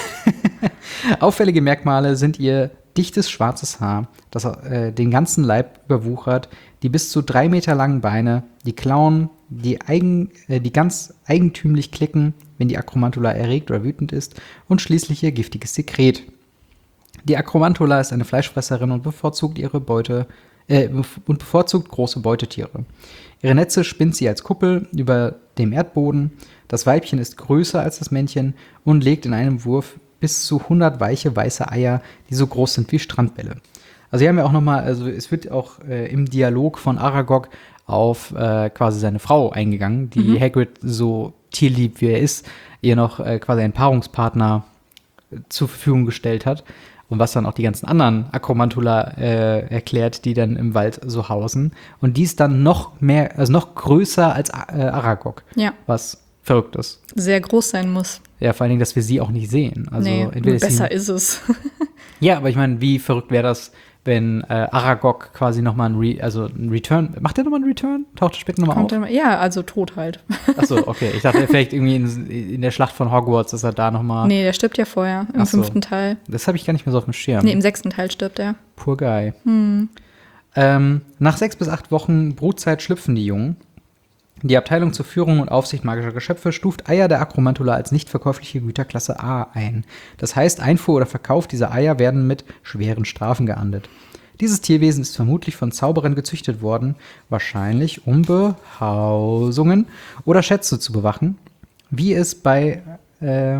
Auffällige Merkmale sind ihr dichtes schwarzes Haar, das äh, den ganzen Leib überwuchert, die bis zu drei Meter langen Beine, die Klauen, die, eigen, äh, die ganz eigentümlich klicken, wenn die Akromantula erregt oder wütend ist, und schließlich ihr giftiges Sekret. Die Akromantula ist eine Fleischfresserin und bevorzugt ihre Beute äh, und bevorzugt große Beutetiere. Ihre Netze spinnt sie als Kuppel über dem Erdboden. Das Weibchen ist größer als das Männchen und legt in einem Wurf bis zu hundert weiche weiße Eier, die so groß sind wie Strandbälle. Also hier haben wir auch noch mal, also es wird auch äh, im Dialog von Aragog auf äh, quasi seine Frau eingegangen, die
Mhm.
Hagrid, so tierlieb wie er ist, ihr noch äh, quasi einen Paarungspartner äh, zur Verfügung gestellt hat. Und was dann auch die ganzen anderen Akromantula äh, erklärt, die dann im Wald so hausen. Und die ist dann noch mehr, also noch größer als äh, Aragog.
Ja,
Was verrückt ist.
sehr groß sein muss.
Ja, vor allen Dingen, dass wir sie auch nicht sehen. Also
nee,
entweder ist
besser
sie,
ist es.
Ja, aber ich meine, wie verrückt wäre das, wenn äh, Aragog quasi nochmal ein, Re also ein Return, macht der nochmal einen Return? Taucht er später nochmal
Kommt
auf?
dann, ja, also tot halt.
Achso, okay. Ich dachte vielleicht irgendwie in, in der Schlacht von Hogwarts, dass er da nochmal.
Nee, der stirbt ja vorher, im
Ach so.
fünften Teil.
Das habe ich gar nicht mehr so auf dem Schirm.
Nee, im sechsten Teil stirbt er.
Poor guy.
Hm.
Ähm, nach sechs bis acht Wochen Brutzeit schlüpfen die Jungen. Die Abteilung zur Führung und Aufsicht magischer Geschöpfe stuft Eier der Akromantula als nicht verkäufliche Güterklasse A ein. Das heißt, Einfuhr oder Verkauf dieser Eier werden mit schweren Strafen geahndet. Dieses Tierwesen ist vermutlich von Zauberern gezüchtet worden, wahrscheinlich um Behausungen oder Schätze zu bewachen, wie es bei, äh,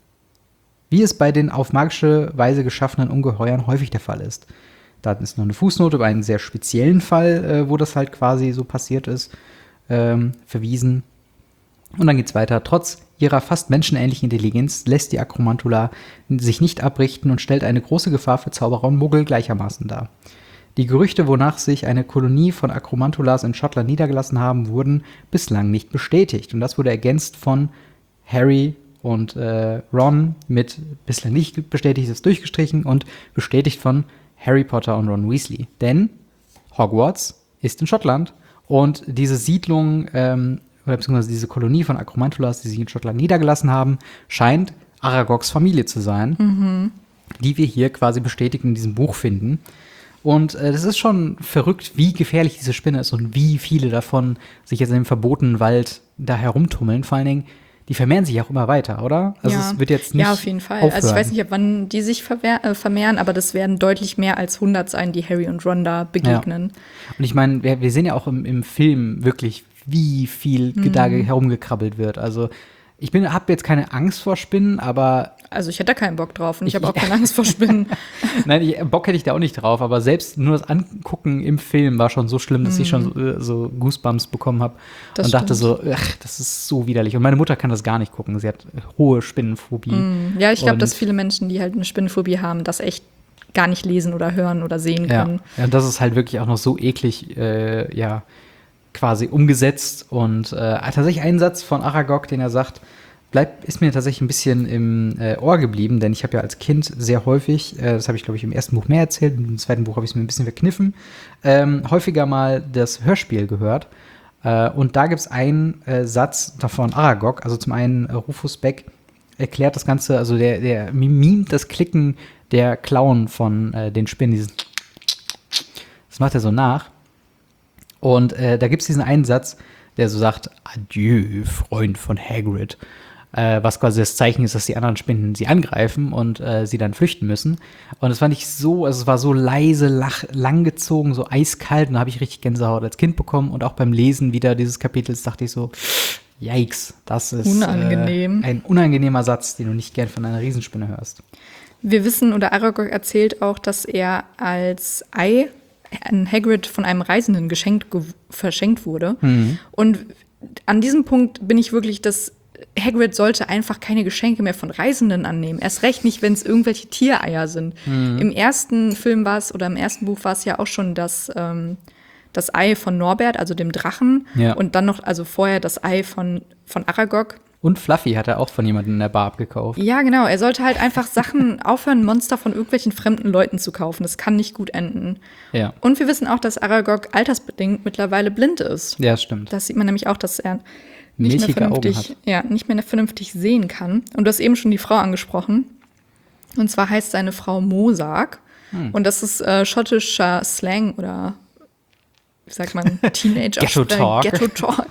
wie es bei den auf magische Weise geschaffenen Ungeheuern häufig der Fall ist. Da ist noch eine Fußnote über einen sehr speziellen Fall, äh, wo das halt quasi so passiert ist, ähm, verwiesen. Und dann geht's weiter. Trotz ihrer fast menschenähnlichen Intelligenz lässt die Akromantula sich nicht abrichten und stellt eine große Gefahr für Zauberer und Muggel gleichermaßen dar. Die Gerüchte, wonach sich eine Kolonie von Akromantulas in Schottland niedergelassen haben, wurden bislang nicht bestätigt. Und das wurde ergänzt von Harry und äh, Ron mit bislang nicht bestätigt, ist durchgestrichen, und bestätigt von Harry Potter und Ron Weasley. Denn Hogwarts ist in Schottland und diese Siedlung, ähm, oder beziehungsweise diese Kolonie von Akromantulas, die sich in Schottland niedergelassen haben, scheint Aragogs Familie zu sein,
Mhm.
die wir hier quasi bestätigt in diesem Buch finden. Und äh, das ist schon verrückt, wie gefährlich diese Spinne ist und wie viele davon sich jetzt in dem verbotenen Wald da herumtummeln. Vor allen Dingen, die vermehren sich auch immer weiter, oder? Also
ja.
es wird jetzt nicht
Ja, auf jeden Fall.
aufhören.
Also ich weiß nicht, ab wann die sich verwehr, äh, vermehren, aber das werden deutlich mehr als hundert sein, die Harry und Ron da begegnen.
Und ich meine, wir, wir sehen ja auch im, im Film wirklich, wie viel
Mhm.
da herumgekrabbelt wird. Also ich bin, habe jetzt keine Angst vor Spinnen, aber
Also ich hätte da keinen Bock drauf und ich habe auch keine Angst vor Spinnen.
Nein, ich, Bock hätte ich da auch nicht drauf, aber selbst nur das Angucken im Film war schon so schlimm, dass mm. ich schon so, so Goosebumps bekommen habe und
stimmt.
dachte so, ach, das ist so widerlich. Und meine Mutter kann das gar nicht gucken, sie hat hohe Spinnenphobie.
Mm. Ja, ich glaube, dass viele Menschen, die halt eine Spinnenphobie haben, das echt gar nicht lesen oder hören oder sehen können.
Ja, ja, das ist halt wirklich auch noch so eklig, äh, ja, quasi umgesetzt. Und äh, tatsächlich ein Satz von Aragog, den er sagt, bleibt, ist mir tatsächlich ein bisschen im äh, Ohr geblieben, denn ich habe ja als Kind sehr häufig, äh, das habe ich glaube ich im ersten Buch mehr erzählt, im zweiten Buch habe ich es mir ein bisschen verkniffen, ähm, häufiger mal das Hörspiel gehört. Äh, und da gibt es einen äh, Satz davon Aragog, also zum einen äh, Rufus Beck erklärt das Ganze, also der, der mimt das Klicken der Klauen von äh, den Spinnen, dieses das macht er so nach. Und äh, da gibt es diesen einen Satz, der so sagt, Adieu, Freund von Hagrid. Äh, was quasi das Zeichen ist, dass die anderen Spinnen sie angreifen und äh, sie dann flüchten müssen. Und das fand ich so, also es war so leise, lach, langgezogen, so eiskalt. Und da habe ich richtig Gänsehaut als Kind bekommen. Und auch beim Lesen wieder dieses Kapitels dachte ich so, yikes, das ist
unangenehm.
Äh, ein unangenehmer Satz, den du nicht gern von einer Riesenspinne hörst.
Wir wissen, oder Aragog erzählt auch, dass er als Ei an Hagrid von einem Reisenden geschenkt, ge- verschenkt wurde. Mhm. Und an diesem Punkt bin ich wirklich, dass Hagrid sollte einfach keine Geschenke mehr von Reisenden annehmen. Erst recht nicht, wenn es irgendwelche Tiereier sind. Mhm. Im ersten Film war es, oder im ersten Buch war es ja auch schon das, ähm, das Ei von Norbert, also dem Drachen. Ja. Und dann noch, also vorher das Ei von, von Aragog.
Und Fluffy hat er auch von jemandem in der Bar abgekauft.
Ja, genau. Er sollte halt einfach Sachen aufhören, Monster von irgendwelchen fremden Leuten zu kaufen. Das kann nicht gut enden.
Ja.
Und wir wissen auch, dass Aragog altersbedingt mittlerweile blind ist.
Ja, stimmt.
Das sieht man nämlich auch, dass er nicht mehr, vernünftig, ja, nicht mehr vernünftig sehen kann. Und du hast eben schon die Frau angesprochen. Und zwar heißt seine Frau Mosag. Hm. Und das ist äh, schottischer Slang oder wie sagt man, Teenager
Ghetto Talk.
Ghetto Talk.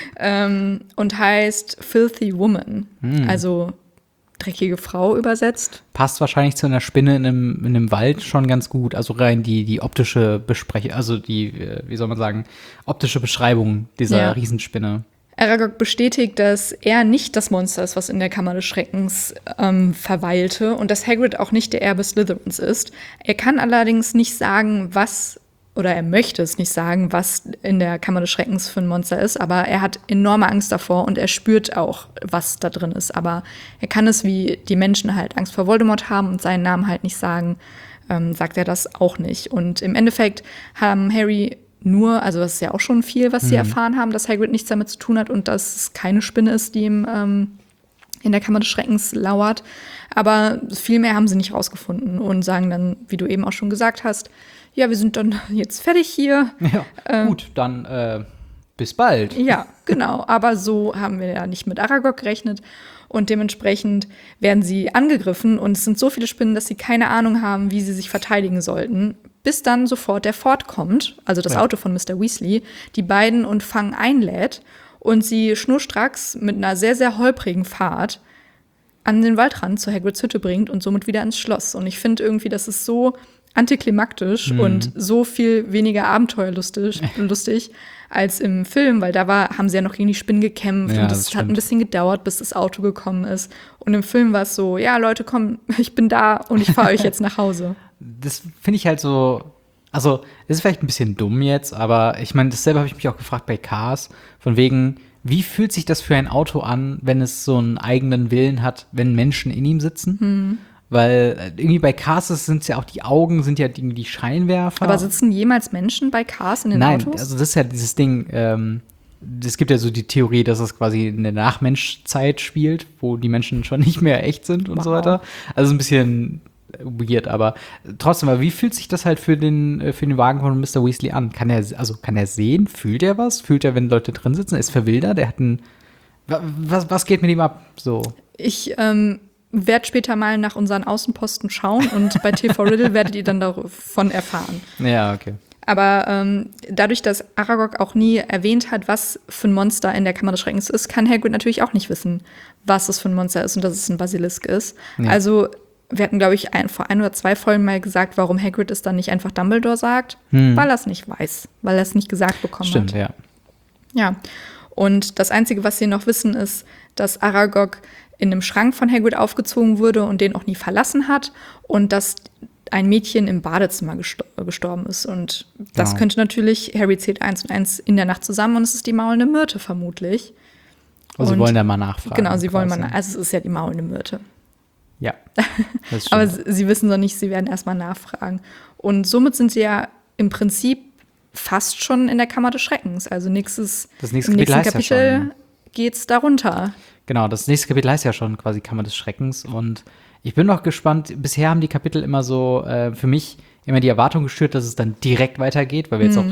ähm, und heißt Filthy Woman. Hm. Also dreckige Frau übersetzt.
Passt wahrscheinlich zu einer Spinne in einem, in einem Wald schon ganz gut. Also rein die, die optische Besprechung, also die, wie soll man sagen, optische Beschreibung dieser ja. Riesenspinne.
Aragog bestätigt, dass er nicht das Monster ist, was in der Kammer des Schreckens ähm, verweilte und dass Hagrid auch nicht der Erbe Slytherins ist. Er kann allerdings nicht sagen, was, oder er möchte es nicht sagen, was in der Kammer des Schreckens für ein Monster ist, aber er hat enorme Angst davor und er spürt auch, was da drin ist. Aber er kann es, wie die Menschen halt Angst vor Voldemort haben und seinen Namen halt nicht sagen, ähm, sagt er das auch nicht. Und im Endeffekt haben Harry nur, also das ist ja auch schon viel, was sie mhm. erfahren haben, dass Hagrid nichts damit zu tun hat und dass es keine Spinne ist, die ihm ähm, in der Kammer des Schreckens lauert. Aber viel mehr haben sie nicht rausgefunden und sagen dann, wie du eben auch schon gesagt hast, ja, wir sind dann jetzt fertig hier.
Ja, ähm, gut, dann äh, bis bald.
Ja, genau. Aber so haben wir ja nicht mit Aragog gerechnet. Und dementsprechend werden sie angegriffen. Und es sind so viele Spinnen, dass sie keine Ahnung haben, wie sie sich verteidigen sollten. Bis dann sofort der Ford kommt, also das ja. Auto von Mister Weasley, die beiden und Fang einlädt. Und sie schnurstracks mit einer sehr, sehr holprigen Fahrt an den Waldrand zu Hagrids Hütte bringt und somit wieder ins Schloss. Und ich finde irgendwie, das ist so antiklimaktisch mhm. und so viel weniger abenteuerlustig lustig als im Film, weil da war, haben sie ja noch gegen die Spinnen gekämpft
ja,
und es hat ein bisschen gedauert, bis das Auto gekommen ist. Und im Film war es so, ja Leute, komm, ich bin da und ich fahre euch jetzt nach Hause.
Das finde ich halt so, also es ist vielleicht ein bisschen dumm jetzt, aber ich meine, dasselbe habe ich mich auch gefragt bei Cars, von wegen, wie fühlt sich das für ein Auto an, wenn es so einen eigenen Willen hat, wenn Menschen in ihm sitzen? Hm. Weil irgendwie bei Cars sind es ja auch die Augen, sind ja die, die Scheinwerfer.
Aber sitzen jemals Menschen bei Cars in den
Nein,
Autos?
Nein, also das ist ja dieses Ding, ähm, es gibt ja so die Theorie, dass es quasi in der Nachmenschzeit spielt, wo die Menschen schon nicht mehr echt sind und wow. so weiter. Also ein bisschen weird, aber trotzdem, aber wie fühlt sich das halt für den, für den Wagen von Mister Weasley an? Kann er, also kann er sehen? Fühlt er was? Fühlt er, wenn Leute drin sitzen? Ist verwildert? Er hat ein, was, was geht mit ihm ab? So.
Ich, ähm, werde später mal nach unseren Außenposten schauen und bei T V Riddle werdet ihr dann davon erfahren.
Ja, okay.
Aber ähm, dadurch, dass Aragog auch nie erwähnt hat, was für ein Monster in der Kammer des Schreckens ist, kann Hagrid natürlich auch nicht wissen, was es für ein Monster ist und dass es ein Basilisk ist. Ja. Also wir hatten, glaube ich, ein, vor ein oder zwei Folgen mal gesagt, warum Hagrid es dann nicht einfach Dumbledore sagt, hm. weil er es nicht weiß, weil er es nicht gesagt bekommen
Stimmt,
hat.
Stimmt,
ja. Ja. Und das Einzige, was sie noch wissen, ist, dass Aragog in einem Schrank von Hagrid aufgezogen wurde und den auch nie verlassen hat und dass ein Mädchen im Badezimmer gestor- gestorben ist. Und das
Genau.
könnte natürlich, Harry zählt eins und eins in der Nacht zusammen und es ist die maulende Myrte vermutlich.
Und sie
Und-
wollen da mal nachfragen.
Genau, sie wollen
quasi.
mal, also es ist ja die maulende Myrte.
Ja, das stimmt.
Aber sie, sie wissen noch nicht, sie werden erstmal nachfragen. Und somit sind sie ja im Prinzip fast schon in der Kammer des Schreckens. Also nächstes,
Das nächste
im
Kapitel
nächsten
heißt ja
Kapitel
schon.
geht's darunter.
Genau, das nächste Kapitel heißt ja schon quasi Kammer des Schreckens. Und ich bin noch gespannt. Bisher haben die Kapitel immer so äh, für mich immer die Erwartung geschürt, dass es dann direkt weitergeht, weil wir jetzt auch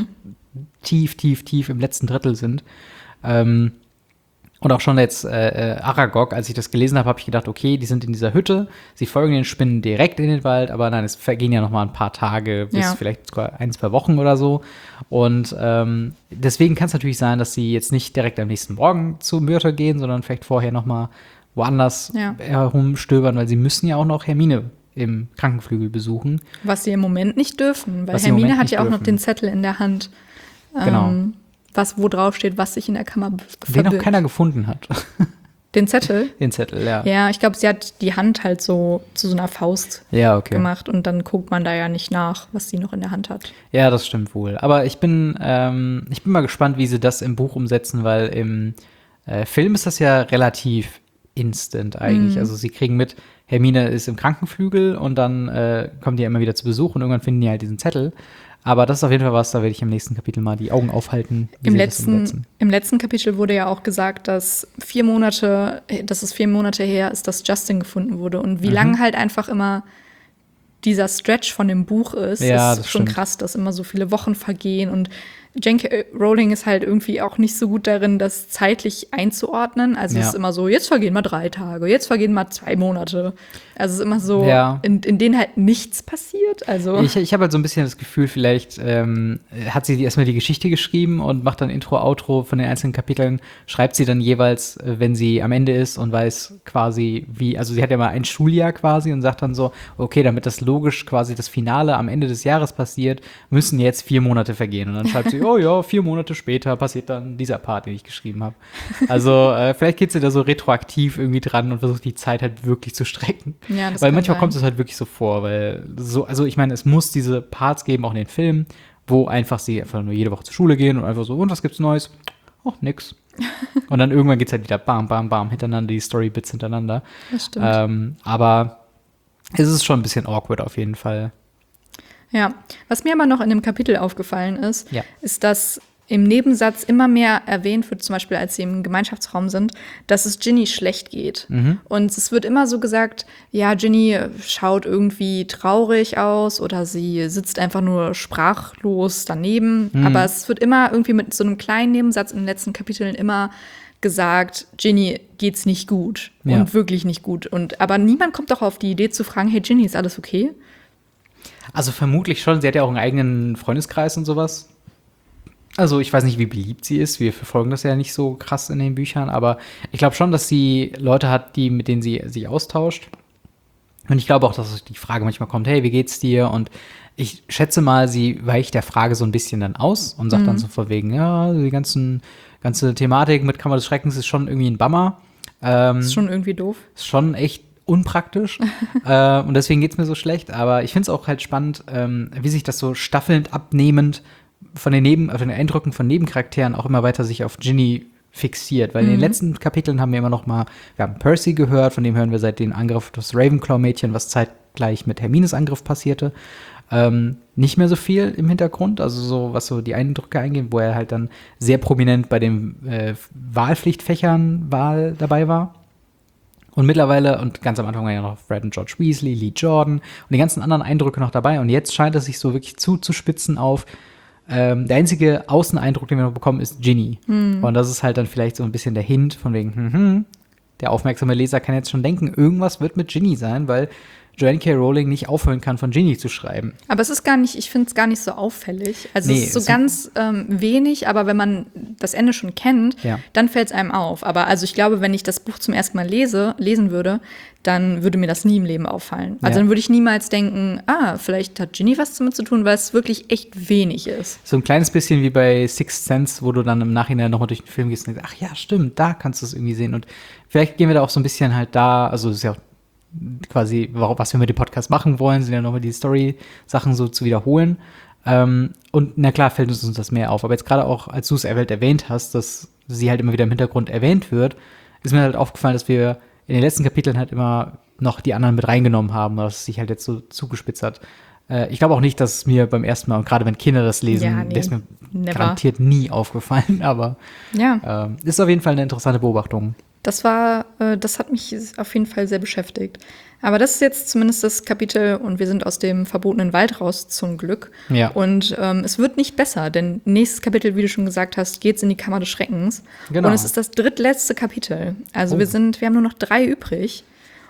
tief, tief, tief im letzten Drittel sind. Ähm, und auch schon jetzt äh, äh, Aragog, als ich das gelesen habe, habe ich gedacht, okay, die sind in dieser Hütte, sie folgen den Spinnen direkt in den Wald, aber nein, es vergehen ja noch mal ein paar Tage bis
Ja.
vielleicht sogar ein, zwei Wochen oder so. Und ähm, deswegen kann es natürlich sein, dass sie jetzt nicht direkt am nächsten Morgen zu Myrte gehen, sondern vielleicht vorher noch mal woanders
Ja.
herumstöbern, weil sie müssen ja auch noch Hermine im Krankenflügel besuchen.
Was sie im Moment nicht dürfen, weil
Was sie im
Hermine
Moment
hat
nicht
ja auch noch
dürfen.
den Zettel in der Hand.
Genau.
Ähm, was wo drauf steht, was sich in der Kammer be-
Den noch
verbirgt.
keiner gefunden hat.
Den Zettel?
Den Zettel, ja.
Ja, ich glaube, sie hat die Hand halt so zu so einer Faust
Ja, okay.
gemacht und dann guckt man da ja nicht nach, was sie noch in der Hand hat.
Ja, das stimmt wohl. Aber ich bin, ähm, ich bin mal gespannt, wie sie das im Buch umsetzen, weil im äh, Film ist das ja relativ instant eigentlich. Also sie kriegen mit, Hermine ist im Krankenflügel und dann äh, kommen die ja immer wieder zu Besuch und irgendwann finden die halt diesen Zettel. Aber das ist auf jeden Fall was, da werde ich im nächsten Kapitel mal die Augen aufhalten, wie
Im
sie das
letzten,
umsetzen.
Im letzten Kapitel wurde ja auch gesagt, dass vier Monate, dass es vier Monate her ist, dass Justin gefunden wurde. Und wie
Mhm.
lang halt einfach immer dieser Stretch von dem Buch ist,
Ja,
ist
das
schon
stimmt.
krass, dass immer so viele Wochen vergehen. Und J K. Rowling ist halt irgendwie auch nicht so gut darin, das zeitlich einzuordnen. Also
Ja.
es ist immer so, jetzt vergehen mal drei Tage, jetzt vergehen mal zwei Monate. Also es ist immer so,
Ja.
in, in denen halt nichts passiert. Also
Ich, ich habe halt so ein bisschen das Gefühl, vielleicht ähm, hat sie die- erstmal die Geschichte geschrieben und macht dann Intro, Outro von den einzelnen Kapiteln, schreibt sie dann jeweils, äh, wenn sie am Ende ist und weiß quasi, wie, also sie hat ja mal ein Schuljahr quasi und sagt dann so, okay, damit das logisch quasi das Finale am Ende des Jahres passiert, müssen jetzt vier Monate vergehen. Und dann schreibt sie, oh ja, vier Monate später passiert dann dieser Part, den ich geschrieben habe. Also äh, vielleicht geht sie da so retroaktiv irgendwie dran und versucht die Zeit halt wirklich zu strecken.
Ja, das
Weil
kann
manchmal
sein.
kommt es halt wirklich so vor, weil so, also ich meine, es muss diese Parts geben, auch in den Filmen, wo einfach sie einfach nur jede Woche zur Schule gehen und einfach so, und was gibt's Neues? Ach, nix. Und dann irgendwann geht's halt wieder bam, bam, bam, hintereinander, die Storybits hintereinander.
das stimmt.
Ähm, aber es ist schon ein bisschen awkward auf jeden Fall.
Ja, was mir aber noch in dem Kapitel aufgefallen ist,
Ja.
ist, dass im Nebensatz immer mehr erwähnt wird, zum Beispiel als sie im Gemeinschaftsraum sind, dass es Ginny schlecht geht. Und es wird immer so gesagt, ja, Ginny schaut irgendwie traurig aus oder sie sitzt einfach nur sprachlos daneben. Aber es wird immer irgendwie mit so einem kleinen Nebensatz in den letzten Kapiteln immer gesagt, Ginny geht's nicht gut
Ja.
und wirklich nicht gut. Und aber niemand kommt doch auf die Idee zu fragen, hey Ginny, ist alles okay?
Also vermutlich schon, sie hat ja auch einen eigenen Freundeskreis und sowas. Also ich weiß nicht, wie beliebt sie ist. Wir verfolgen das ja nicht so krass in den Büchern, aber ich glaube schon, dass sie Leute hat, die, mit denen sie sich austauscht. Und ich glaube auch, dass die Frage manchmal kommt, hey, wie geht's dir? Und ich schätze mal, sie weicht der Frage so ein bisschen dann aus und sagt dann so vor wegen, ja, die ganzen, ganze Thematik mit Kammer des Schreckens ist schon irgendwie ein Bummer. Ähm,
Ist schon irgendwie doof.
ist schon echt unpraktisch. äh, und deswegen geht's mir so schlecht. Aber ich finde es auch halt spannend, ähm, wie sich das so staffelnd abnehmend von den, Neben, von den Eindrücken von Nebencharakteren auch immer weiter sich auf Ginny fixiert. Weil in den letzten Kapiteln haben wir immer noch mal, wir haben Percy gehört, von dem hören wir seit dem Angriff auf das Ravenclaw-Mädchen, was zeitgleich mit Hermines Angriff passierte. Ähm, nicht mehr so viel im Hintergrund, also so, was so die Eindrücke eingehen, wo er halt dann sehr prominent bei den äh, Wahlpflichtfächern Wahl dabei war. Und mittlerweile, und ganz am Anfang war ja noch Fred und George Weasley, Lee Jordan und die ganzen anderen Eindrücke noch dabei. Und jetzt scheint es sich so wirklich zuzuspitzen auf, ähm, der einzige Außeneindruck, den wir noch bekommen, ist Ginny. Und das ist halt dann vielleicht so ein bisschen der Hint von wegen, hm, hm, der aufmerksame Leser kann jetzt schon denken, irgendwas wird mit Ginny sein, weil Joanne K. Rowling nicht aufhören kann, von Ginny zu schreiben.
Aber es ist gar nicht, ich finde es gar nicht so auffällig. Also
Nee,
es ist so
es-
ganz ähm, wenig, aber wenn man das Ende schon kennt,
Ja.
dann fällt es einem auf. Aber also ich glaube, wenn ich das Buch zum ersten Mal lese, lesen würde, dann würde mir das nie im Leben auffallen. Also
Ja.
dann würde ich niemals denken, ah, vielleicht hat Ginny was damit zu tun, weil es wirklich echt wenig ist.
So ein kleines bisschen wie bei Sixth Sense, wo du dann im Nachhinein nochmal durch den Film gehst und denkst, ach ja, stimmt, da kannst du es irgendwie sehen. Und vielleicht gehen wir da auch so ein bisschen halt da, also das ist ja auch quasi, warum- was wir mit dem Podcast machen wollen, sind ja nochmal die Story-Sachen so zu wiederholen. Ähm, und na klar fällt uns das mehr auf. Aber jetzt gerade auch, als du es erwähnt, erwähnt hast, dass sie halt immer wieder im Hintergrund erwähnt wird, ist mir halt aufgefallen, dass wir in den letzten Kapiteln halt immer noch die anderen mit reingenommen haben, dass es sich halt jetzt so zugespitzt hat. Äh, ich glaube auch nicht, dass es mir beim ersten Mal, und gerade wenn Kinder das lesen,
Ja, nee,
der ist mir
never.
garantiert nie aufgefallen, aber
Ja,
ähm, ist auf jeden Fall eine interessante Beobachtung.
das war, äh, das hat mich auf jeden Fall sehr beschäftigt. Aber das ist jetzt zumindest das Kapitel und wir sind aus dem verbotenen Wald raus, zum Glück.
Ja.
Und ähm, es wird nicht besser, denn nächstes Kapitel, wie du schon gesagt hast, geht's in die Kammer des Schreckens.
Genau.
Und es ist das drittletzte Kapitel. Also
Oh.
wir sind, wir haben nur noch drei übrig.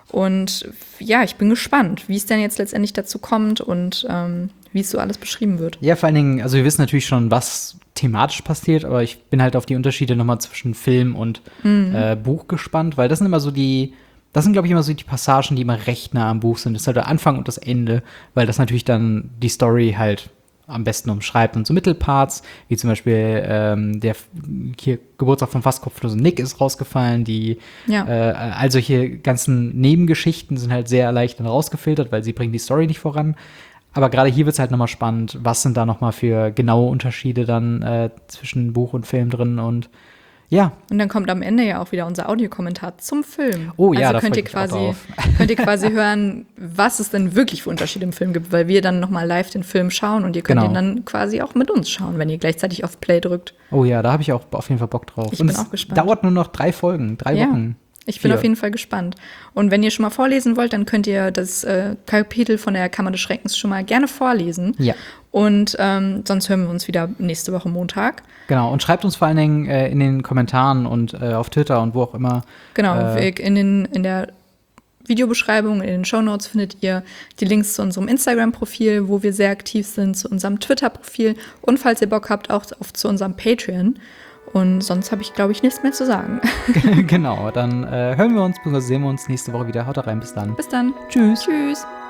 Und ja, ich bin gespannt, wie es denn jetzt letztendlich dazu kommt und ähm, wie es so alles beschrieben wird.
Ja, vor allen Dingen, also wir wissen natürlich schon, was thematisch passiert, aber ich bin halt auf die Unterschiede nochmal zwischen Film und äh, Buch gespannt, weil das sind immer so die, das sind, glaube ich, immer so die Passagen, die immer recht nah am Buch sind. Das ist halt der Anfang und das Ende, weil das natürlich dann die Story halt am besten umschreibt. Und so Mittelparts, wie zum Beispiel ähm, der hier Geburtstag von fast kopflosen Nick ist rausgefallen, die
Ja.
äh, all solche ganzen Nebengeschichten sind halt sehr leicht dann rausgefiltert, weil sie bringen die Story nicht voran. Aber gerade hier wird es halt nochmal spannend, was sind da nochmal für genaue Unterschiede dann äh, zwischen Buch und Film drin und ja,
Und dann kommt am Ende ja auch wieder unser Audiokommentar zum Film.
Oh ja,
also
da
könnt
freu
ihr
ich mich auch
quasi
drauf.
könnt ihr quasi hören, was es denn wirklich für Unterschiede im Film gibt, weil wir dann noch mal live den Film schauen und ihr könnt
Genau.
ihn dann quasi auch mit uns schauen, wenn ihr gleichzeitig auf Play drückt.
oh ja, da habe ich auch auf jeden Fall Bock drauf.
Ich
und
bin
es
auch gespannt.
dauert nur noch drei Folgen, drei
Ja.
Wochen.
Ich bin
Vier.
auf jeden Fall gespannt. Und wenn ihr schon mal vorlesen wollt, dann könnt ihr das äh, Kapitel von der Kammer des Schreckens schon mal gerne vorlesen.
Ja.
Und ähm, sonst hören wir uns wieder nächste Woche Montag.
Genau, und schreibt uns vor allen Dingen äh, in den Kommentaren und äh, auf Twitter und wo auch immer.
Genau,
Äh,
in, den, in der Videobeschreibung, in den Shownotes findet ihr die Links zu unserem Instagram-Profil, wo wir sehr aktiv sind, zu unserem Twitter-Profil und falls ihr Bock habt, auch auf, zu unserem Patreon. Und sonst habe ich, glaube ich, nichts mehr zu sagen.
genau, dann äh, hören wir uns, bzw. sehen wir uns nächste Woche wieder. Haut rein, bis dann.
Bis dann.
Tschüss.
Tschüss.